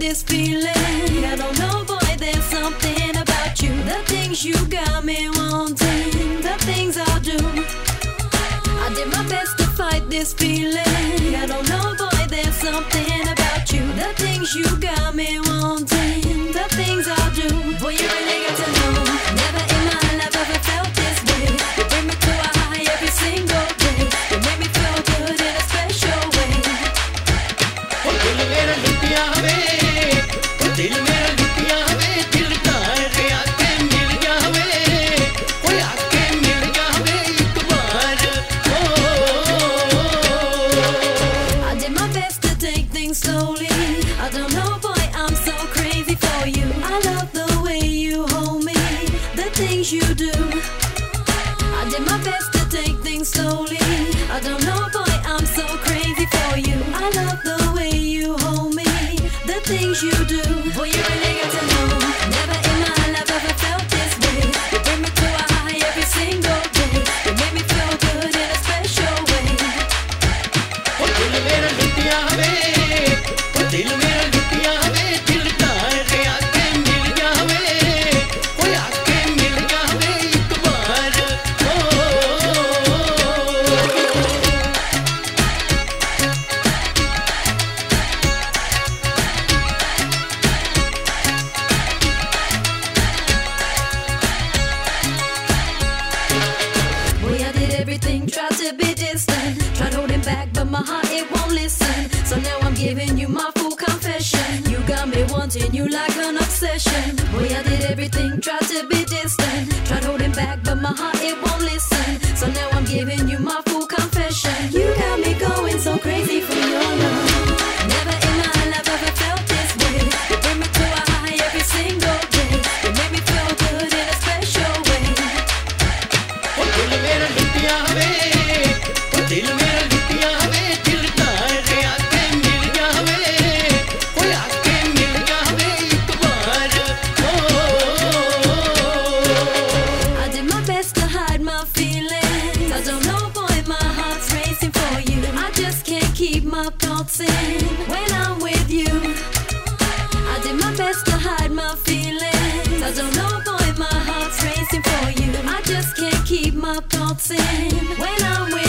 this feeling. I don't know, boy, there's something about you. The things you got me wanting, the things I'll do. I did my best to fight this feeling. I don't know, boy, there's something about you. The things you got me wanting, the things I'll do. Boy, you really got to know. Never in my life ever felt this way. You bring me to a high every single day. You make me feel good in a special way. दिल मेरा लुटिया वे, दिल मेरा लुटिया वे, दिल तारे आके मिल जावे, कोई आके मिल जावे एक बार. I did my best to take things slowly. I don't know, boy, I'm so crazy for you. I love the way you hold me, the things you do. I did my best to take things slowly. I don't know, boy, I'm so crazy for you. I love the way you hold me, the things you do. Boy, you really got to know. Never in my life ever felt this way. You bring me to a high every single day. You make me feel good in a special way. दिल मेरा लुटिया वे, दिल मेरा लुटिया वे, दिल तारे आके मिल जावे, कोई आके मिल जावे एक बार. Boy, I did everything, tried to be distant, tried holding back, but my heart, it won't listen. So now I'm giving you my full confession. You got me wanting you like an obsession. Boy, I did everything, tried to be distant, tried holding back, but my heart, it won't listen. So now I'm giving you my full confession. You got me going so crazy for your love. Never in my life ever felt this way. You bring me to a high every single day. You make me feel good in a special way. दिल मेरा लुटिया वे, दिल मेरा लुटिया वे, दिल तारे आके मिल जावे, कोई आके मिल जावे एक बार. I did my best to hide my feelings. I don't know, boy, my heart's racing for you. I just can't keep my thoughts in when I'm with you. I did my best to hide my feelings. I don't know, boy, my heart's racing for you. I just can't keep my thoughts in when I'm with you.